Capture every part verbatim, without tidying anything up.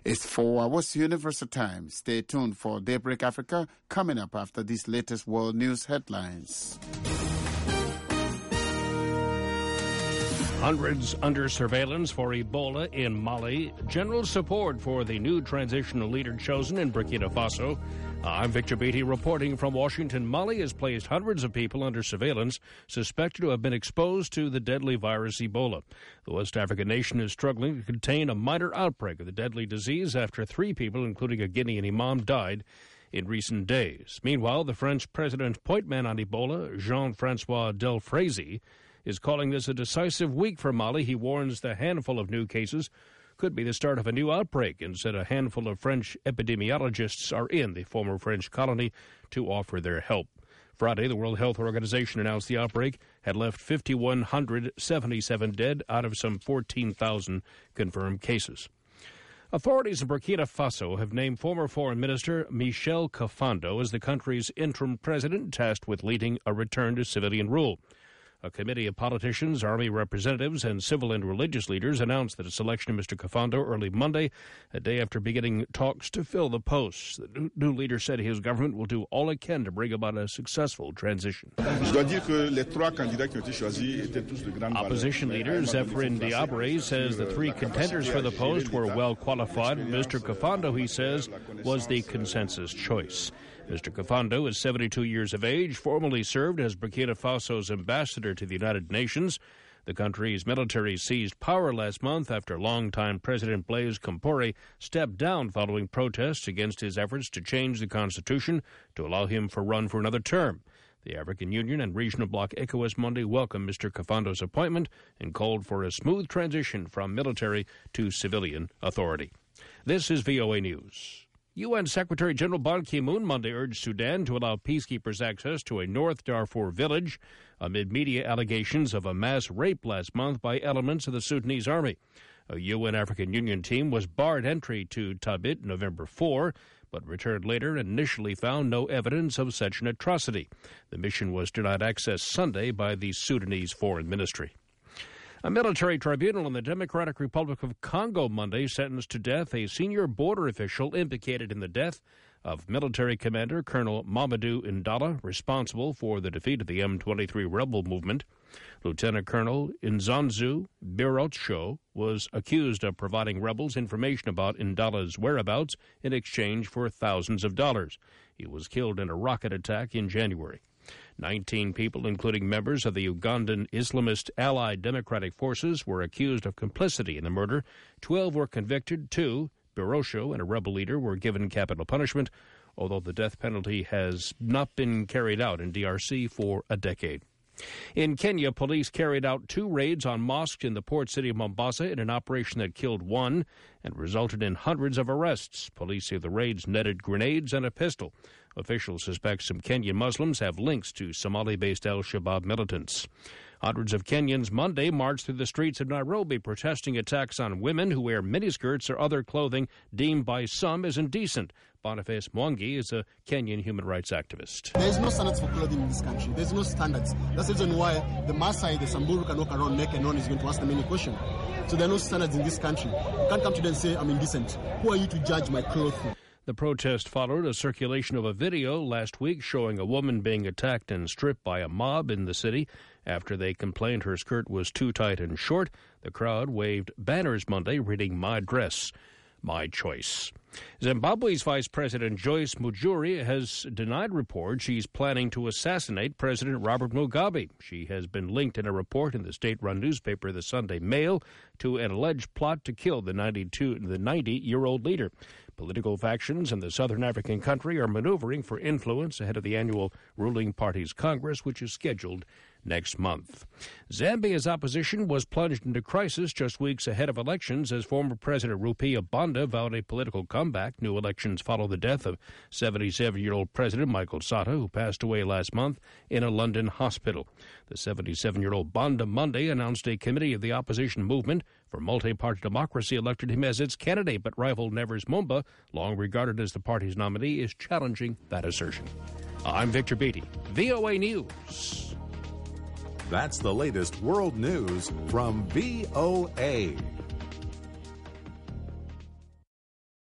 It's four hours Universal Time. Stay tuned for Daybreak Africa coming up after these latest world news headlines. Hundreds under surveillance for Ebola in Mali. General support for the new transitional leader chosen in Burkina Faso. I'm Victor Beatty reporting from Washington. Mali has placed hundreds of people under surveillance suspected to have been exposed to the deadly virus Ebola. The West African nation is struggling to contain a minor outbreak of the deadly disease after three people, including a Guinean imam, died in recent days. Meanwhile, the French president's point man on Ebola, Jean-Francois Delfraissy, is calling this a decisive week for Mali. He warns the handful of new cases could be the start of a new outbreak and said a handful of French epidemiologists are in the former French colony to offer their help. Friday, the World Health Organization announced the outbreak had left five thousand one hundred seventy-seven dead out of some fourteen thousand confirmed cases. Authorities in Burkina Faso have named former Foreign Minister Michel Kafando as the country's interim president tasked with leading a return to civilian rule. A committee of politicians, army representatives, and civil and religious leaders announced the selection of Mister Kafando early Monday, a day after beginning talks to fill the posts. The new leader said his government will do all it can to bring about a successful transition. Opposition leader Zephyrin Diabre says the three contenders for the post were well qualified. Mister Kafando, he says, was the consensus choice. Mister Kafando is seventy-two years of age, formerly served as Burkina Faso's ambassador to the United Nations. The country's military seized power last month after longtime President Blaise Compaoré stepped down following protests against his efforts to change the constitution to allow him to run for another term. The African Union and regional bloc ECOWAS Monday welcomed Mister Kafando's appointment and called for a smooth transition from military to civilian authority. This is V O A News. U N Secretary General Ban Ki-moon Monday urged Sudan to allow peacekeepers access to a North Darfur village amid media allegations of a mass rape last month by elements of the Sudanese army. A U N African Union team was barred entry to Tabit November fourth, but returned later and initially found no evidence of such an atrocity. The mission was denied access Sunday by the Sudanese Foreign Ministry. A military tribunal in the Democratic Republic of Congo Monday sentenced to death a senior border official implicated in the death of military commander Colonel Mamadou Ndala, responsible for the defeat of the M twenty-three rebel movement. Lieutenant Colonel Nzanzu Birotcho was accused of providing rebels information about Ndala's whereabouts in exchange for thousands of dollars. He was killed in a rocket attack in January. Nineteen people, including members of the Ugandan Islamist Allied Democratic Forces, were accused of complicity in the murder. Twelve were convicted. Two, Birosho and a rebel leader, were given capital punishment, although the death penalty has not been carried out in D R C for a decade. In Kenya, police carried out two raids on mosques in the port city of Mombasa in an operation that killed one and resulted in hundreds of arrests. Police say the raids netted grenades and a pistol. Officials suspect some Kenyan Muslims have links to Somali-based al-Shabaab militants. Hundreds of Kenyans Monday marched through the streets of Nairobi protesting attacks on women who wear miniskirts or other clothing deemed by some as indecent. Boniface Mwangi is a Kenyan human rights activist. There is no standards for clothing in this country. There is no standards. That's the reason why the Maasai, the Samburu can walk around naked and no one is going to ask them any question. So there are no standards in this country. You can't come to them and say, I'm indecent. Who are you to judge my clothing? The protest followed a circulation of a video last week showing a woman being attacked and stripped by a mob in the city after they complained her skirt was too tight and short. The crowd waved banners Monday reading, "My dress, my choice." Zimbabwe's Vice President Joyce Mujuri has denied reports she's planning to assassinate President Robert Mugabe. She has been linked in a report in the state-run newspaper The Sunday Mail to an alleged plot to kill the ninety-two, the ninety-year-old leader. Political factions in the southern African country are maneuvering for influence ahead of the annual ruling party's Congress, which is scheduled next month. Zambia's opposition was plunged into crisis just weeks ahead of elections as former President Rupiah Banda vowed a political comeback. New elections follow the death of seventy-seven-year-old President Michael Sata, who passed away last month in a London hospital. The seventy-seven-year-old Banda Monday announced a committee of the opposition movement for multi-party democracy elected him as its candidate, but rival Nevers Mumba, long regarded as the party's nominee, is challenging that assertion. I'm Victor Beatty, V O A News. That's the latest world news from V O A.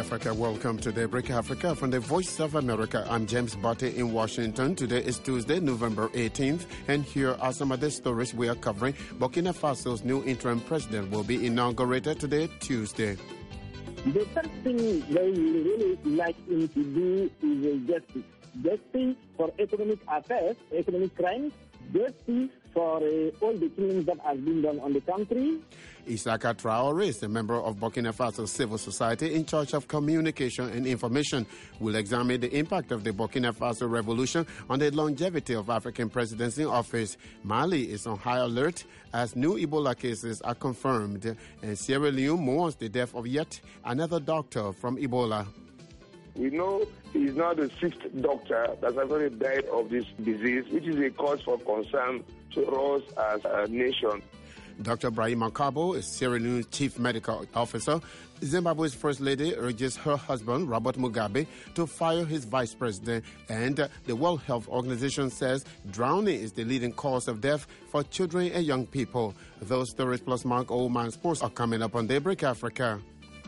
Africa. Welcome to Daybreak Africa from the Voice of America. I'm James Botte in Washington. Today is Tuesday, November eighteenth, and here are some of the stories we are covering. Burkina Faso's new interim president will be inaugurated today, Tuesday. The first thing they really like him to do is justice. Justice for economic affairs, economic crimes, justice for uh, all the killings that have been done on the country. Isaka Traore is a member of Burkina Faso civil society in charge of communication and information. Will examine the impact of the Burkina Faso revolution on the longevity of African presidents in office. Mali is on high alert as new Ebola cases are confirmed, and Sierra Leone mourns the death of yet another doctor from Ebola. We know he's now the sixth doctor that's actually died of this disease, which is a cause for concern to us as a nation. Doctor Brahima Kabo is Sierra Leone's chief medical officer. Zimbabwe's first lady urges her husband, Robert Mugabe, to fire his vice president. And the World Health Organization says drowning is the leading cause of death for children and young people. Those stories plus Mark Oldman Sports are coming up on Daybreak Africa.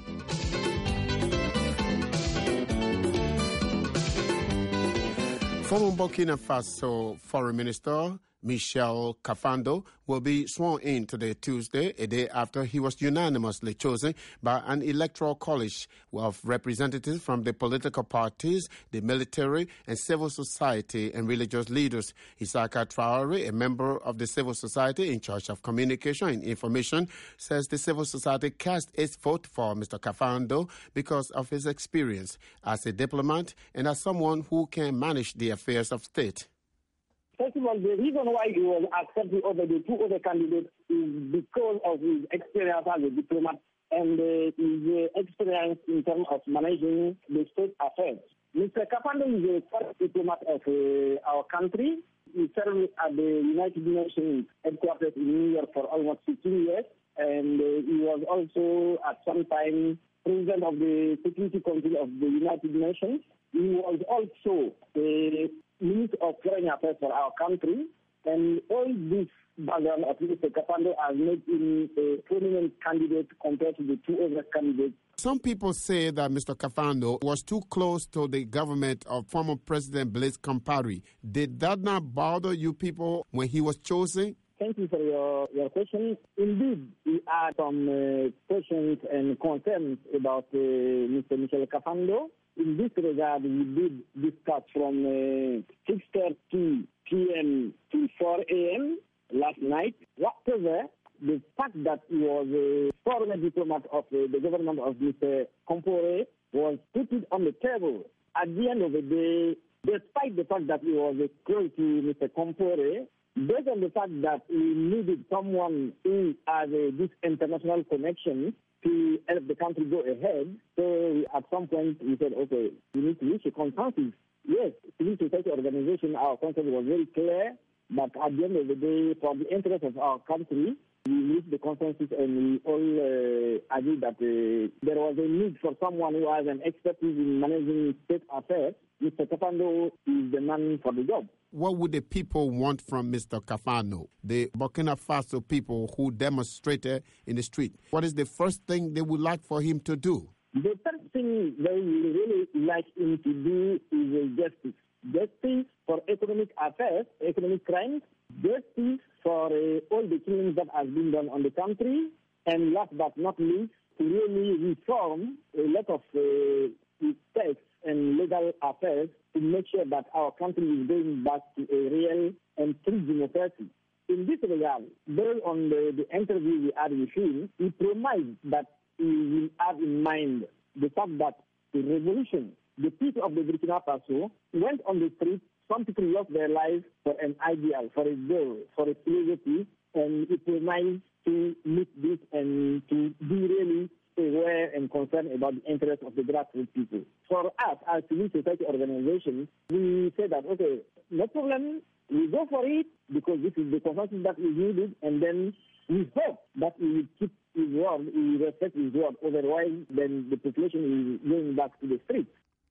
Former Burkina Faso Foreign Minister Michel Kafando will be sworn in today, Tuesday, a day after he was unanimously chosen by an electoral college of representatives from the political parties, the military, and civil society and religious leaders. Isaka Traore, a member of the civil society in charge of communication and information, says the civil society cast its vote for Mister Kafando because of his experience as a diplomat and as someone who can manage the affairs of state. First of all, the reason why he was accepted over the two other candidates is because of his experience as a diplomat and uh, his uh, experience in terms of managing the state affairs. Mister Kafando is the first diplomat of uh, our country. He served at the United Nations headquarters in New York for almost fifteen years, and uh, he was also at some time president of the Security Council of the United Nations. He was also the Minister of Foreign Affairs for our country, and all this background of Mister Kafando has made him a prominent candidate compared to the two other candidates. Some people say that Mister Kafando was too close to the government of former President Blaise Compaoré. Did that not bother you people when he was chosen? Thank you for your, your question. Indeed, we had some uh, questions and concerns about uh, Mister Michel Kafando. In this regard, we did discuss from uh, six thirty p.m. to four a.m. last night. Whatever, the fact that he was a former diplomat of uh, the government of Mister Compaoré was put it on the table. At the end of the day, despite the fact that he was uh, close to Mister Compaoré, based on the fact that he needed someone who has uh, this international connection to help the country go ahead. So at some point we said, okay, we need to reach a consensus. Yes, civil society organization, our concept was very clear, but at the end of the day, for the interest of our country, we reached the consensus and we all uh, agreed that uh, there was a need for someone who has an expertise in managing state affairs. Mister Kafando is the man for the job. What would the people want from Mister Kafando, the Burkina Faso people who demonstrated in the street? What is the first thing they would like for him to do? The first thing they really like him to do is justice. Justice for economic affairs, economic crimes, justice for uh, all the killings that have been done on the country, and last but not least, to really reform a lot of uh, mistakes and legal affairs to make sure that our country is going back to a real and true democracy. In this regard, based on the, the interview we had with him, he promised that he will have in mind the fact that the revolution, the people of the Burkina Faso went on the streets. Some people lost their lives for an ideal, for a goal, for a philosophy, and he promised to meet this and to be really aware and concerned about the interests of the grassroots people. For us, as civil society organizations, we say that, okay, no problem, we go for it because this is the consensus that is needed, and then we hope that we will keep his word, we will respect his word. Otherwise, then the population is going back to the streets.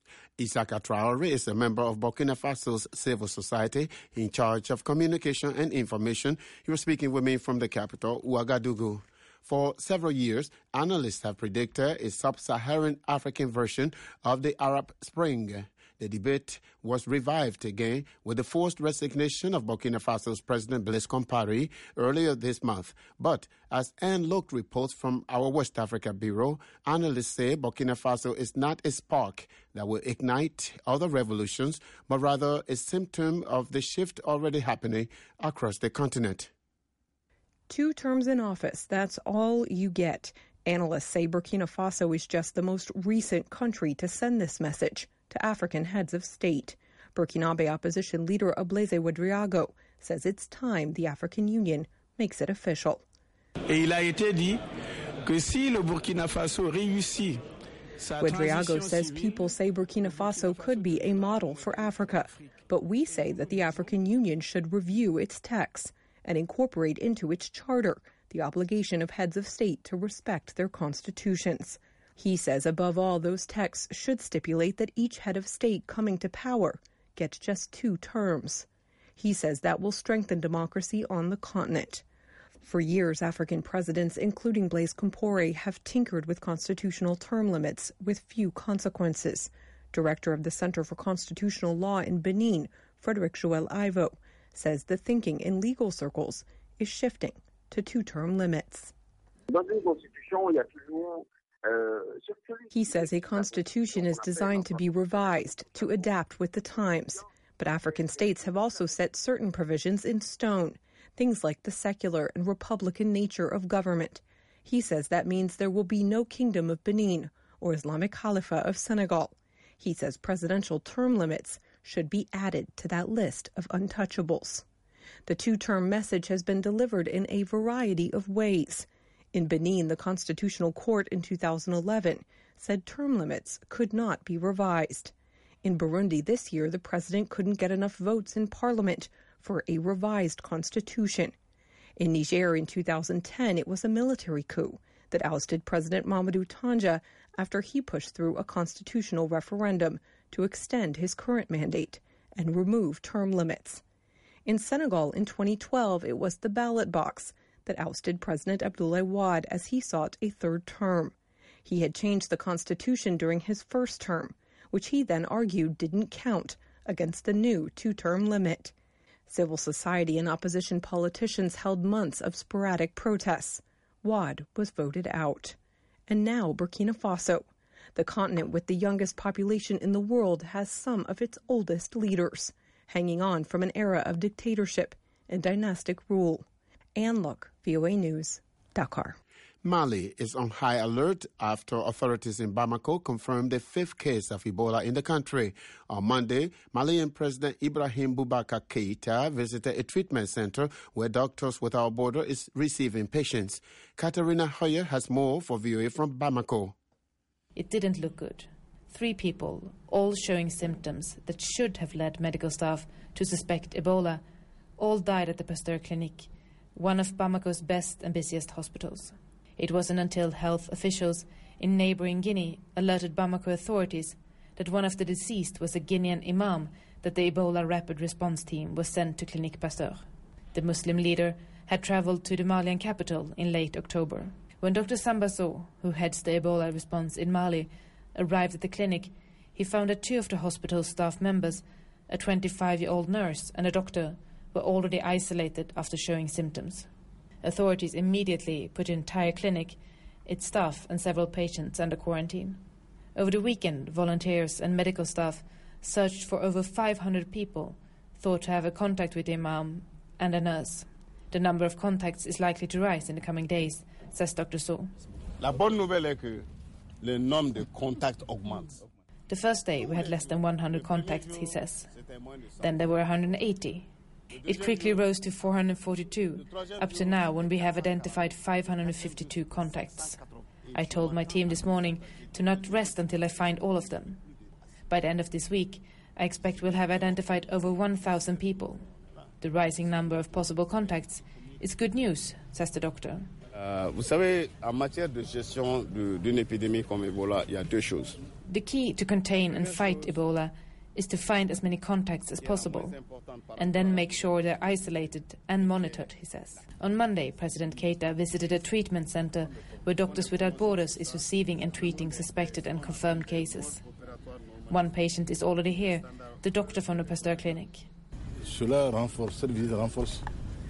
Isaka Traore is a member of Burkina Faso's civil society in charge of communication and information. He was speaking with me from the capital, Ouagadougou. For several years, analysts have predicted a sub-Saharan African version of the Arab Spring. The debate was revived again with the forced resignation of Burkina Faso's President Blaise Compaoré earlier this month. But as Anne Locke reports from our West Africa Bureau, analysts say Burkina Faso is not a spark that will ignite other revolutions, but rather a symptom of the shift already happening across the continent. Two terms in office, that's all you get. Analysts say Burkina Faso is just the most recent country to send this message to African heads of state. Burkinabe opposition leader Blaise Ouédraogo says it's time the African Union makes it official. Ouédraogo says people say Burkina Faso could be a model for Africa, but we say that the African Union should review its texts and incorporate into its charter the obligation of heads of state to respect their constitutions. He says, above all, those texts should stipulate that each head of state coming to power gets just two terms. He says that will strengthen democracy on the continent. For years, African presidents, including Blaise Compaoré, have tinkered with constitutional term limits with few consequences. Director of the Center for Constitutional Law in Benin, Frederick Joel Ivo, says the thinking in legal circles is shifting to two-term limits. He says a constitution is designed to be revised to adapt with the times. But African states have also set certain provisions in stone, things like the secular and republican nature of government. He says that means there will be no Kingdom of Benin or Islamic Khalifa of Senegal. He says presidential term limits should be added to that list of untouchables. The two-term message has been delivered in a variety of ways. In Benin, the Constitutional Court in two thousand eleven said term limits could not be revised. In Burundi this year, the president couldn't get enough votes in parliament for a revised constitution. In Niger in two thousand ten, it was a military coup that ousted President Mamadou Tanja after he pushed through a constitutional referendum to extend his current mandate and remove term limits. In Senegal in twenty twelve, it was the ballot box that ousted President Abdoulaye Wade as he sought a third term. He had changed the constitution during his first term, which he then argued didn't count against the new two-term limit. Civil society and opposition politicians held months of sporadic protests. Wade was voted out. And now Burkina Faso, the continent with the youngest population in the world, has some of its oldest leaders, hanging on from an era of dictatorship and dynastic rule. Anne Locke, V O A News, Dakar. Mali is on high alert after authorities in Bamako confirmed the fifth case of Ebola in the country. On Monday, Malian President Ibrahim Boubacar Keïta visited a treatment center where Doctors Without Borders is receiving patients. Katarina Hoyer has more for V O A from Bamako. It didn't look good. Three people, all showing symptoms that should have led medical staff to suspect Ebola, all died at the Pasteur Clinic, one of Bamako's best and busiest hospitals. It wasn't until health officials in neighboring Guinea alerted Bamako authorities that one of the deceased was a Guinean imam that the Ebola rapid response team was sent to Clinique Pasteur. The Muslim leader had traveled to the Malian capital in late October. When Doctor Samba Sow, who heads the Ebola response in Mali, arrived at the clinic, he found that two of the hospital's staff members, a twenty-five-year-old nurse and a doctor, were already isolated after showing symptoms. Authorities immediately put the entire clinic, its staff and several patients under quarantine. Over the weekend, volunteers and medical staff searched for over five hundred people thought to have a contact with the imam and a nurse. The number of contacts is likely to rise in the coming days, says Doctor Sow. La bonne nouvelle est que le nombre de contacts augmente. The first day we had less than one hundred contacts, he says. Then there were one hundred eighty. It quickly rose to four hundred forty-two, up to now when we have identified five hundred fifty-two contacts. I told my team this morning to not rest until I find all of them. By the end of this week, I expect we'll have identified over one thousand people. The rising number of possible contacts is good news, says the doctor. Uh, vous savez, en matière de gestion d'une épidémie comme Ebola, il y a deux choses. The key to contain and fight Ebola is to find as many contacts as possible and then make sure they're isolated and monitored, he says. On Monday, President Keita visited a treatment center where Doctors Without Borders is receiving and treating suspected and confirmed cases. One patient is already here, the doctor from the Pasteur Clinic. Cela renforce, cette visite renforce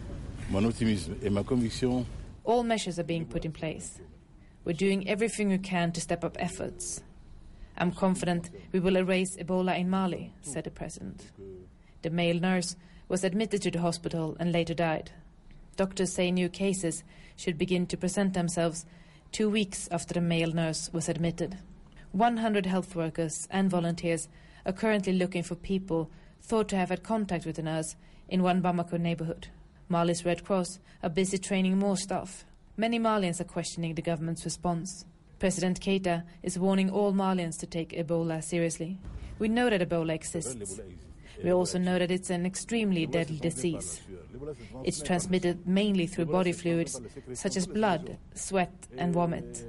mon optimisme et ma conviction. All measures are being put in place. We're doing everything we can to step up efforts. I'm confident we will erase Ebola in Mali, said the president. The male nurse was admitted to the hospital and later died. Doctors say new cases should begin to present themselves two weeks after the male nurse was admitted. one hundred health workers and volunteers are currently looking for people thought to have had contact with the nurse in one Bamako neighborhood. Mali's Red Cross are busy training more staff. Many Malians are questioning the government's response. President Keita is warning all Malians to take Ebola seriously. We know that Ebola exists. We also know that it's an extremely deadly disease. It's transmitted mainly through body fluids such as blood, sweat and vomit.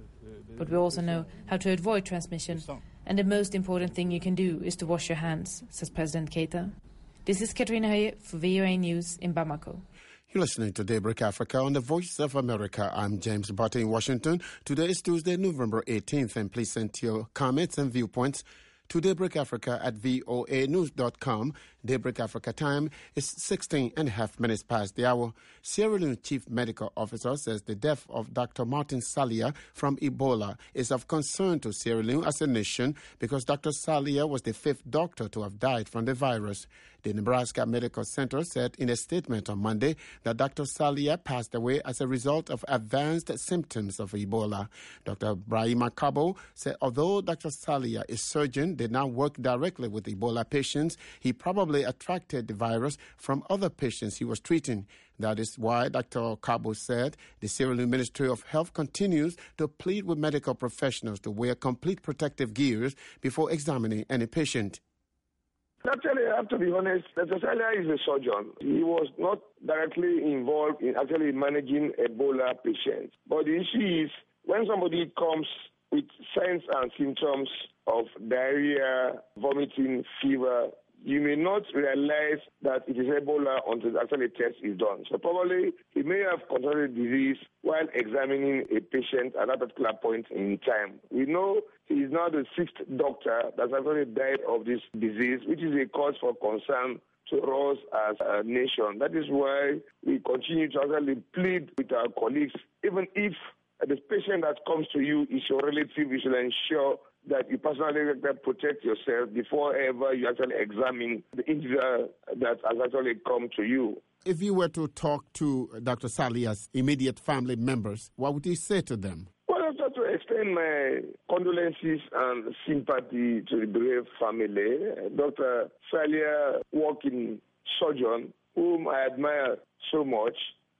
But we also know how to avoid transmission, and the most important thing you can do is to wash your hands, says President Keita. This is Katrina Höje for V O A News in Bamako. You're listening to Daybreak Africa on the Voice of America. I'm James Butter in Washington. Today is Tuesday, November eighteenth, and please send your comments and viewpoints to Daybreak Africa at voa news dot com. Daybreak Africa time is sixteen and a half minutes past the hour. Sierra Leone Chief Medical Officer says the death of Doctor Martin Salia from Ebola is of concern to Sierra Leone as a nation because Doctor Salia was the fifth doctor to have died from the virus. The Nebraska Medical Center said in a statement on Monday that Doctor Salia passed away as a result of advanced symptoms of Ebola. Doctor Brahima Kabo said although Doctor Salia, a surgeon, did not work directly with Ebola patients, he probably attracted the virus from other patients he was treating. That is why Doctor Kabo said the Sierra Leone Ministry of Health continues to plead with medical professionals to wear complete protective gears before examining any patient. Actually, I have to be honest, Doctor Salia is a surgeon. He was not directly involved in actually managing Ebola patients. But the issue is when somebody comes with signs and symptoms of diarrhea, vomiting, fever, you may not realize that it is Ebola until actually a test is done. So probably he may have contracted disease while examining a patient at that particular point in time. We know he is now the sixth doctor that's actually died of this disease, which is a cause for concern to us as a nation. That is why we continue to actually plead with our colleagues, even if the patient that comes to you is your relative, you should ensure that you personally protect yourself before ever you actually examine the individual that has actually come to you. If you were to talk to Doctor Salia's immediate family members, what would you say to them? Well, I have to extend my condolences and sympathy to the brave family. Doctor Salia, working surgeon, whom I admire so much,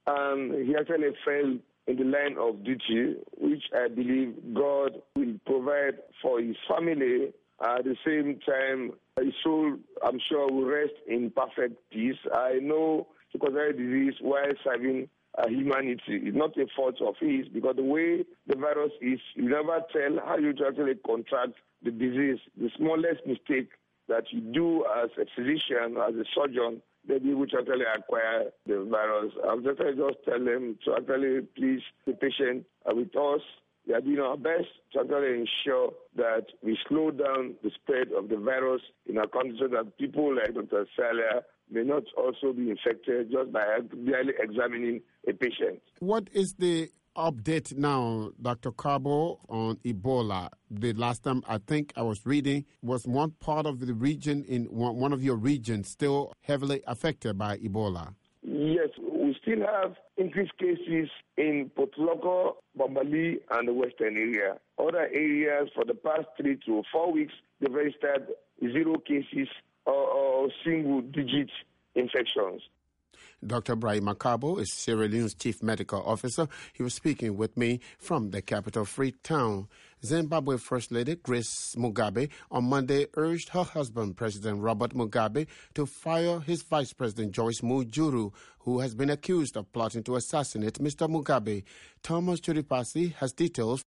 and he actually fell in the line of duty, which I believe God will provide for his family. At the same time, his soul, I'm sure, will rest in perfect peace. I know the coronavirus disease, while serving uh, humanity, is not a fault of his, because the way the virus is, you never tell how you actually contract the disease. The smallest mistake that you do as a physician, as a surgeon, they be able to actually acquire the virus. I'll just, just tell them to actually please the patient uh, with us. We are doing our best to actually ensure that we slow down the spread of the virus in our country so that people like Doctor Salia may not also be infected just by barely examining a patient. What is the update now, Doctor Kabo, on Ebola? The last time I think I was reading was one part of the region, in one, one of your regions, still heavily affected by Ebola. Yes, we still have increased cases in Potloko, Bambali, and the western area. Other areas for the past three to four weeks, they've registered zero cases or, or single-digit infections. Doctor Brahima Kabo is Sierra Leone's chief medical officer. He was speaking with me from the capital, Freetown. Zimbabwe First Lady Grace Mugabe on Monday urged her husband, President Robert Mugabe, to fire his Vice President Joyce Mujuru, who has been accused of plotting to assassinate Mister Mugabe. Thomas Churipasi has details.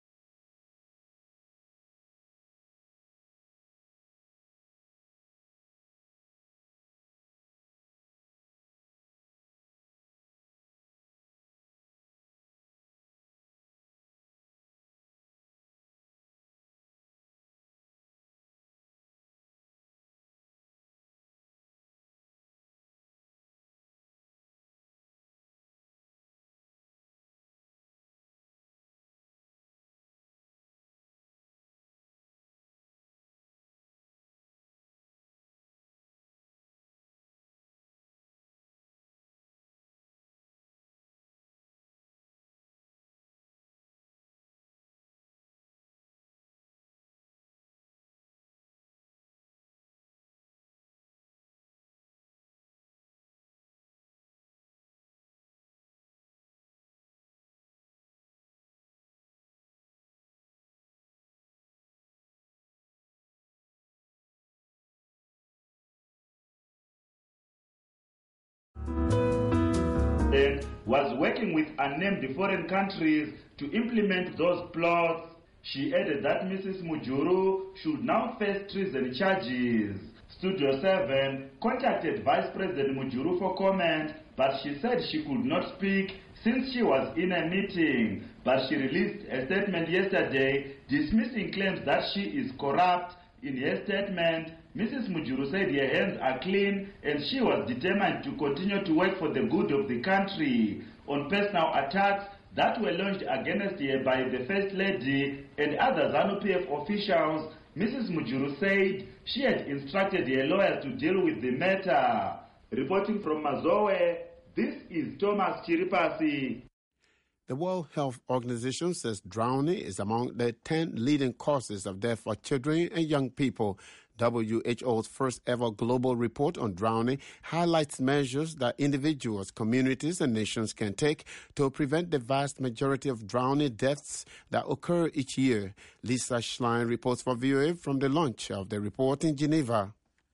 President was working with unnamed foreign countries to implement those plots. She added that Missus Mujuru should now face treason charges. Studio seven contacted Vice President Mujuru for comment, but she said she could not speak since she was in a meeting. But she released a statement yesterday dismissing claims that she is corrupt. In her statement, Missus Mujuru said her hands are clean and she was determined to continue to work for the good of the country. On personal attacks that were launched against her by the First Lady and other ZANU P F officials, Missus Mujuru said she had instructed her lawyers to deal with the matter. Reporting from Mazoe, this is Thomas Chiripasi. The World Health Organization says drowning is among the ten leading causes of death for children and young people. W H O's first ever global report on drowning highlights measures that individuals, communities, and nations can take to prevent the vast majority of drowning deaths that occur each year. Lisa Schlein reports for V O A from the launch of the report in Geneva.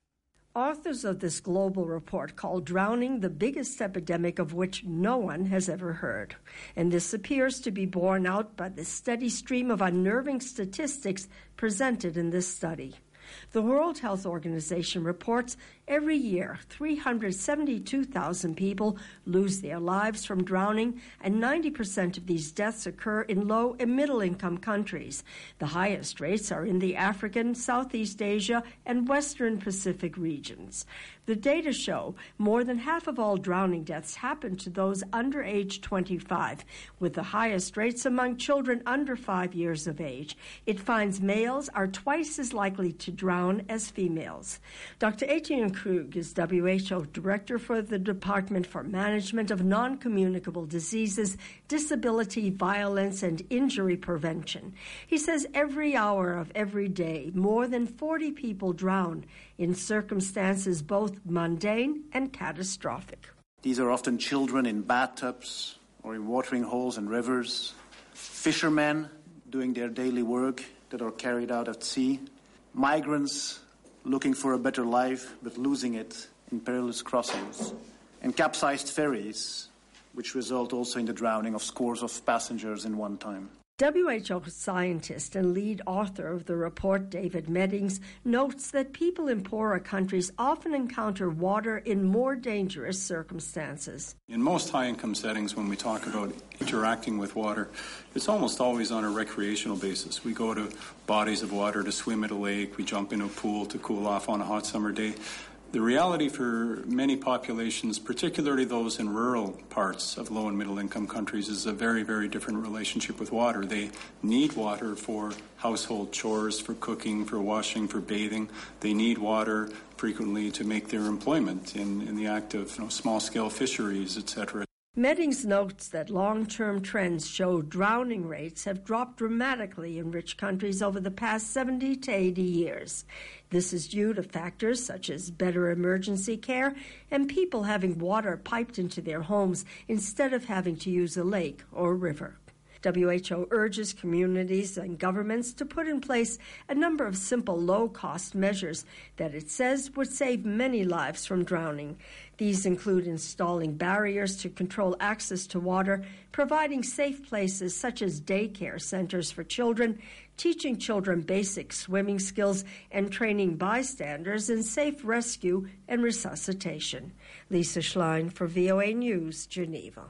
Authors of this global report call drowning the biggest epidemic of which no one has ever heard. And this appears to be borne out by the steady stream of unnerving statistics presented in this study. The World Health Organization reports every year three hundred seventy-two thousand people lose their lives from drowning, and ninety percent of these deaths occur in low and middle-income countries. The highest rates are in the African, Southeast Asia, and Western Pacific regions. The data show more than half of all drowning deaths happen to those under age twenty-five, with the highest rates among children under five years of age. It finds males are twice as likely to drown as females. Doctor Etienne Krug is W H O Director for the Department for Management of Non-Communicable Diseases, Disability, Violence, and Injury Prevention. He says every hour of every day, more than forty people drown in circumstances both mundane and catastrophic. These are often children in bathtubs or in watering holes and rivers, fishermen doing their daily work that are carried out at sea, migrants looking for a better life but losing it in perilous crossings, and capsized ferries, which result also in the drowning of scores of passengers in one time. W H O scientist and lead author of the report, David Meddings, notes that people in poorer countries often encounter water in more dangerous circumstances. In most high-income settings, when we talk about interacting with water, it's almost always on a recreational basis. We go to bodies of water to swim at a lake, we jump in a pool to cool off on a hot summer day. The reality for many populations, particularly those in rural parts of low and middle income countries, is a very, very different relationship with water. They need water for household chores, for cooking, for washing, for bathing. They need water frequently to make their employment in, in the act of you know, small-scale fisheries, et cetera. Meddings notes that long-term trends show drowning rates have dropped dramatically in rich countries over the past seventy to eighty years. This is due to factors such as better emergency care and people having water piped into their homes instead of having to use a lake or river. W H O urges communities and governments to put in place a number of simple, low-cost measures that it says would save many lives from drowning. These include installing barriers to control access to water, providing safe places such as daycare centers for children, teaching children basic swimming skills, and training bystanders in safe rescue and resuscitation. Lisa Schlein for V O A News, Geneva.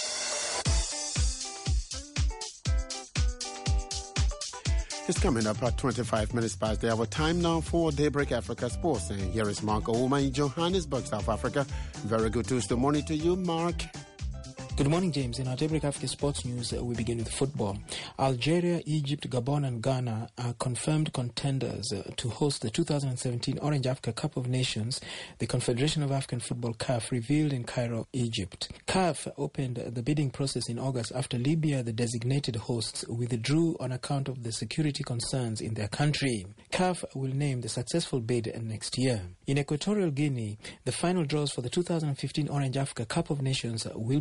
It's coming up at twenty-five minutes past the hour. Time now for Daybreak Africa Sports. And here is Mark Ouma in Johannesburg, South Africa. Very good Tuesday morning to you, Mark. Good morning, James. In our Daybreak Africa Sports News, uh, we begin with football. Algeria, Egypt, Gabon and Ghana are confirmed contenders uh, to host the two thousand seventeen Orange Africa Cup of Nations, the Confederation of African Football C A F revealed in Cairo, Egypt. C A F opened the bidding process in August after Libya, the designated hosts, withdrew on account of the security concerns in their country. C A F will name the successful bid next year. In Equatorial Guinea, the final draws for the two thousand fifteen Orange Africa Cup of Nations will be conducted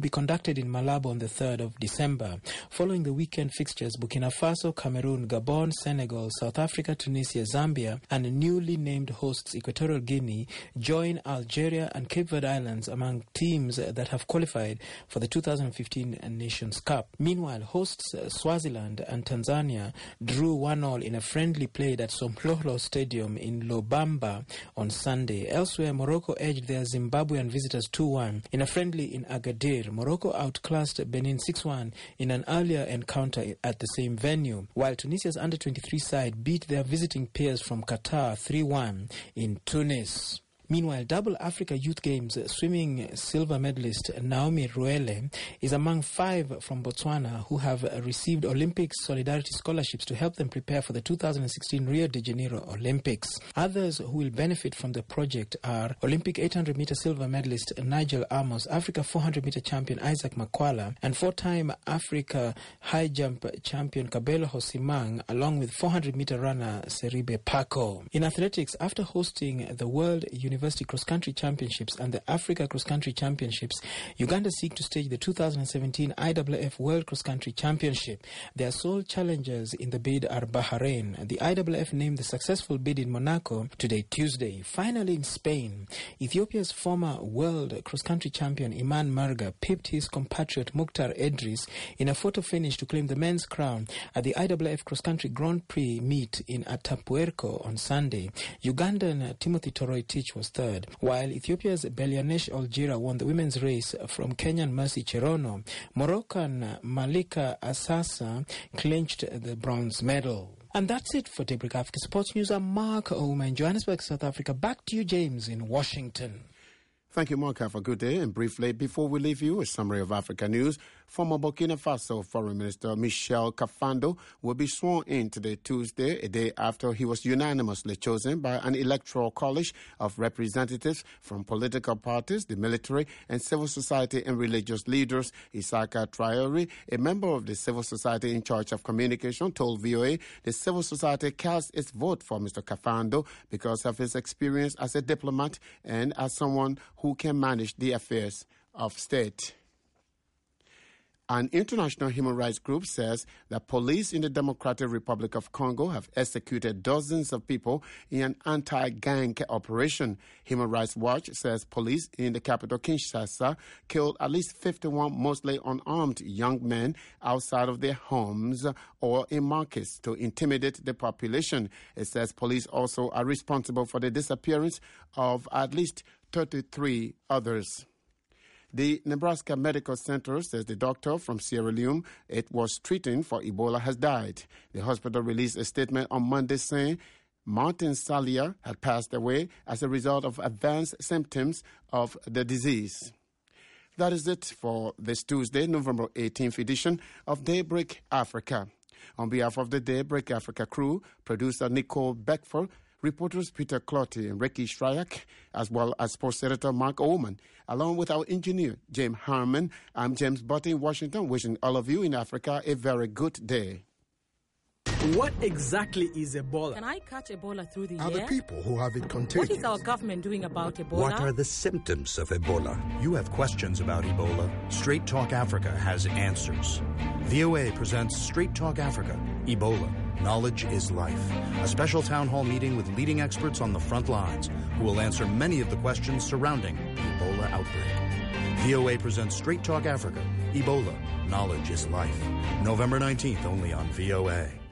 conducted in Malabo on the third of December. Following the weekend fixtures, Burkina Faso, Cameroon, Gabon, Senegal, South Africa, Tunisia, Zambia, and newly named hosts Equatorial Guinea join Algeria and Cape Verde Islands among teams that have qualified for the two thousand fifteen Nations Cup. Meanwhile, hosts Swaziland and Tanzania drew one all in a friendly played at Somhlolo Stadium in Lobamba on Sunday. Elsewhere, Morocco edged their Zimbabwean visitors two one in a friendly in Agadir. Morocco outclassed Benin six one in an earlier encounter at the same venue, while Tunisia's under twenty-three side beat their visiting peers from Qatar three one in Tunis. Meanwhile, Double Africa Youth Games swimming silver medalist Naomi Ruele is among five from Botswana who have received Olympic Solidarity scholarships to help them prepare for the two thousand sixteen Rio de Janeiro Olympics. Others who will benefit from the project are Olympic eight hundred meter silver medalist Nigel Amos, Africa four hundred meter champion Isaac Makwala, and four-time Africa high jump champion Kabelo Hosimang, along with four hundred meter runner Seribe Paco. In athletics, after hosting the World University University Cross Country Championships and the Africa Cross Country Championships, Uganda seek to stage the two thousand seventeen I W F World Cross Country Championship. Their sole challengers in the bid are Bahrain. The I W F named the successful bid in Monaco today, Tuesday. Finally, in Spain, Ethiopia's former World Cross Country champion Iman Marga pipped his compatriot Mukhtar Edris in a photo finish to claim the men's crown at the I W F Cross Country Grand Prix meet in Atapuerco on Sunday. Ugandan Timothy Toroitich was third, while Ethiopia's Belianesh Olgira won the women's race from Kenyan Mercy Cherono. Moroccan Malika Assasa clinched the bronze medal. And that's it for Daybreak Africa Sports News. I'm Mark Ouma in Johannesburg, South Africa. Back to you, James, in Washington. Thank you, Mark. Have a good day. And briefly, before we leave you, a summary of Africa news. Former Burkina Faso Foreign Minister Michel Kafando will be sworn in today, Tuesday, a day after he was unanimously chosen by an electoral college of representatives from political parties, the military, and civil society and religious leaders. Isaka Traore, a member of the civil society in charge of communication, told V O A the civil society cast its vote for Mister Kafando because of his experience as a diplomat and as someone who can manage the affairs of state. An international human rights group says that police in the Democratic Republic of Congo have executed dozens of people in an anti-gang operation. Human Rights Watch says police in the capital Kinshasa killed at least fifty-one mostly unarmed young men outside of their homes or in markets to intimidate the population. It says police also are responsible for the disappearance of at least thirty-three others. The Nebraska Medical Center says the doctor from Sierra Leone it was treating for Ebola has died. The hospital released a statement on Monday saying Martin Salia had passed away as a result of advanced symptoms of the disease. That is it for this Tuesday, November eighteenth edition of Daybreak Africa. On behalf of the Daybreak Africa crew, producer Nicole Beckford, reporters Peter Clotty and Ricky Shryak, as well as sports editor Mark Oman, along with our engineer, James Harmon. I'm James Butty in Washington, wishing all of you in Africa a very good day. What exactly is Ebola? Can I catch Ebola through the are air? Are the people who have it contagious? What is our government doing about Ebola? What are the symptoms of Ebola? You have questions about Ebola? Straight Talk Africa has answers. V O A presents Straight Talk Africa, Ebola. Knowledge is Life, a special town hall meeting with leading experts on the front lines who will answer many of the questions surrounding the Ebola outbreak. V O A presents Straight Talk Africa, Ebola. Knowledge is Life. November nineteenth, only on V O A.